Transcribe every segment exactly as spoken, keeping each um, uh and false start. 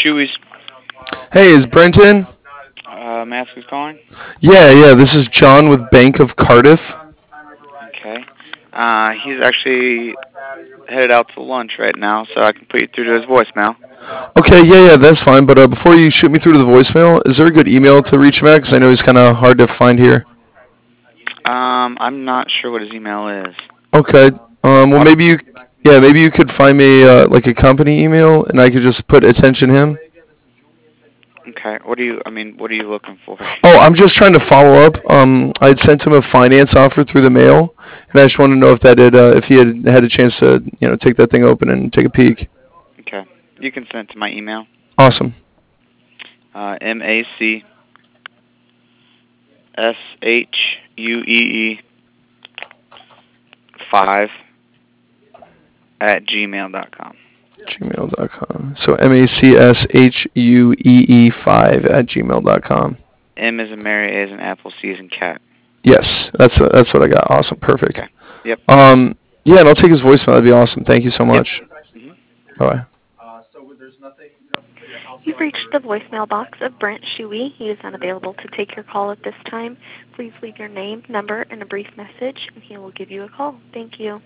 Chewy's. Hey, is Brent in? Uh, Mask is calling. Yeah, yeah, this is John with Bank of Cardiff. Okay. Uh, he's actually headed out to lunch right now, so I can put you through to his voicemail. Okay, yeah, yeah, that's fine. But uh, before you shoot me through to the voicemail, is there a good email to reach him at? Because I know he's kind of hard to find here. Um, I'm not sure what his email is. Okay. Um, well, Uh, maybe you, yeah, maybe you could find me uh, like a company email, and I could just put attention him. okay. What are you? I mean, what are you looking for? Oh, I'm just trying to follow up. Um, I had sent him a finance offer through the mail, and I just want to know if that had, uh, if he had had a chance to, you know, take that thing open and take a peek. Okay. You can send it to my email. Awesome. Uh, M A C S H U E E five at gmail dot com. gmail dot com. So M A C S H U E E five at gmail dot com. M is in Mary, A is in Apple, C is in Cat. Yes, that's uh, that's what I got. Awesome, perfect. Okay. Yep. Um, yeah, and I'll take his voicemail. That'd be awesome. Thank you so much. Yep. Mm-hmm. Bye. You've reached the voicemail box of Brent Shuey. He is unavailable to take your call at this time. Please leave your name, number, and a brief message, and he will give you a call. Thank you.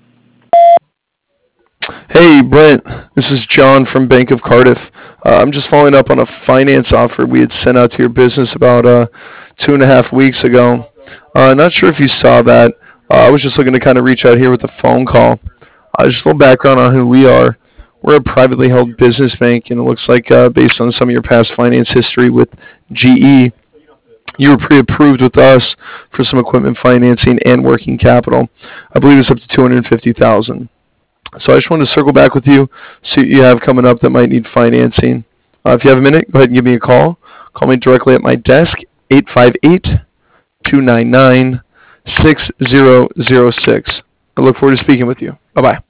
Hey, Brent. This is John from Bank of Cardiff. Uh, I'm just following up on a finance offer we had sent out to your business about uh, two and a half weeks ago. Uh, not sure if you saw that. Uh, I was just looking to kind of reach out here with a phone call. Uh, just a little background on who we are. We're a privately held business bank, and it looks like uh, based on some of your past finance history with G E, you were pre-approved with us for some equipment financing and working capital. I believe it's up to two hundred fifty thousand dollars. So I just wanted to circle back with you, see what you have coming up that might need financing. Uh, if you have a minute, go ahead and give me a call. Call me directly at my desk, eight five eight, two nine nine, six zero zero six. I look forward to speaking with you. Bye-bye.